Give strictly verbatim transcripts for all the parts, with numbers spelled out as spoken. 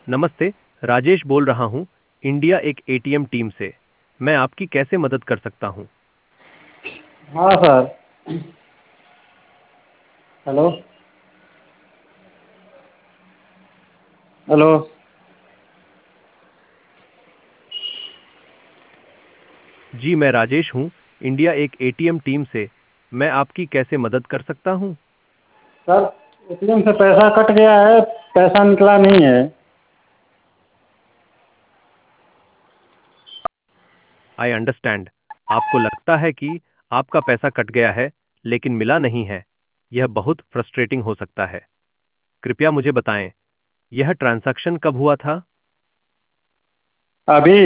नमस्ते। राजेश बोल रहा हूँ, इंडिया एक एटीएम टीम से। मैं आपकी कैसे मदद कर सकता हूँ? हाँ सर। हेलो। हेलो। जी मैं राजेश हूँ, इंडिया एक एटीएम टीम से। मैं आपकी कैसे मदद कर सकता हूँ? सर, एटीएम से पैसा कट गया है, पैसा निकला नहीं है। I understand. आपको लगता है कि आपका पैसा कट गया है, लेकिन मिला नहीं है। यह बहुत फ्रस्ट्रेटिंग हो सकता है। कृपया मुझे बताएं, यह ट्रांजैक्शन कब हुआ था? अभी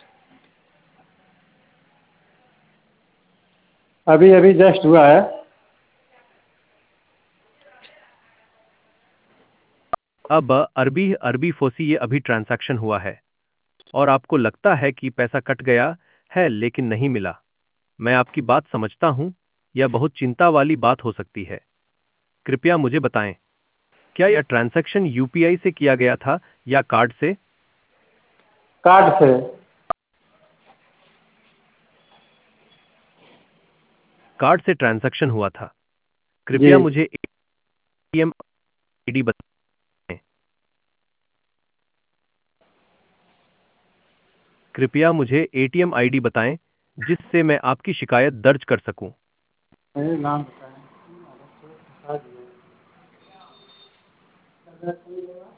अभी अभी जस्ट हुआ है। अब अरबी अरबी फोसी ये अभी ट्रांजैक्शन हुआ है और आपको लगता है कि पैसा कट गया है लेकिन नहीं मिला। मैं आपकी बात समझता हूँ। यह बहुत चिंता वाली बात हो सकती है। कृपया मुझे बताएं, क्या यह ट्रांजैक्शन यूपीआई से किया गया था या कार्ड से? कार्ड से। कार्ड से ट्रांजैक्शन हुआ था। जी। कृपया मुझे एटीएम आईडी बताएं। कृपया मुझे एटीएम आईडी बताएं जिससे मैं आपकी शिकायत दर्ज कर सकूं। मेरे नाम बताएं।